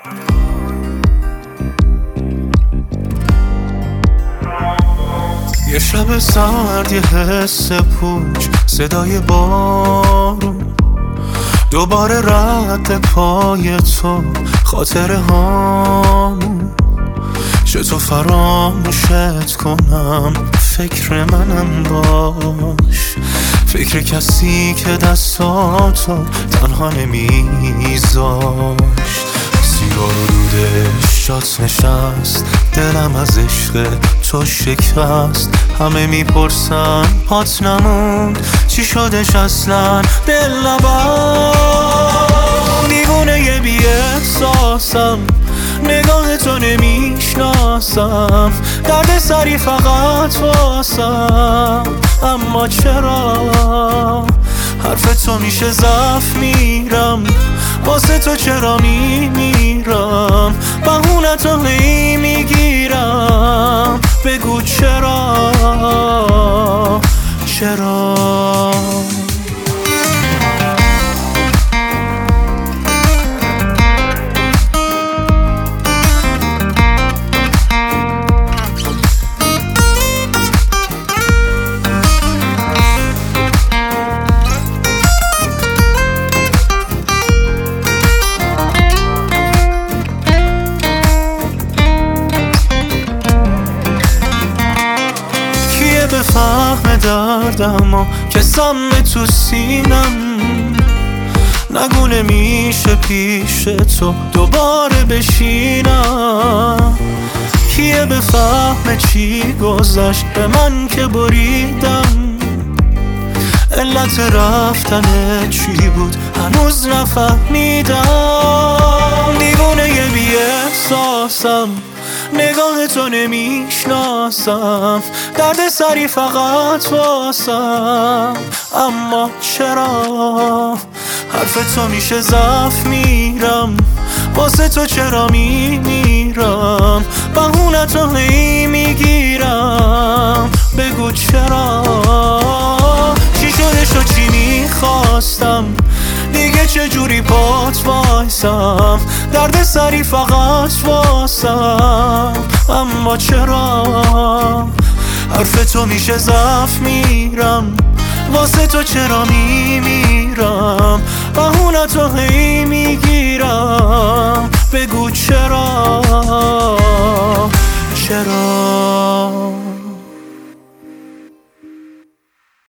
یه شب سرد، یه حس پوچ، صدای بارون، دوباره رد پای تو، خاطره هامون. چطور فراموشت کنم، فکر منم باش، فکر کسی که دستاتو تنها نمیذاشت. سیگار و دودش جات نشست، دلم از عشق تو شکست. همه میپرسن پات نموند، چی شدش اصلا دل نبند. دیوونه یه بی احساسم، نگاه تو نمیشناسم، درد سری فقط واسم. اما چرا حرف تو میشه ضعف میرم، واسه تو چرا میمیرم، بهونه تو هی میگیرم. بگو چرا بفهم دردم و که سم تو سینم، نگو نمیشه پیش تو دوباره بشینم. کیه بفهم چی گذشت به من که بریدم، علت رفتن چی بود هنوز نفهمیدم. دیوونه یه بی احساسم، نگاه تو نمیشناسم، درد سری فقط واسم. اما چرا حرف تو میشه ضعف میرم، واسه تو چرا میمیرم، بهونه تو هی میگیرم. بگو چرا چی شدش و چی میخواستم، دیگه چجوری پات وایسم، درد سری فقط واسم. اما چرا حرف تو میشه ضعف میرم، واسه تو چرا میمیرم، بهونه تو هی میگیرم. بگو چرا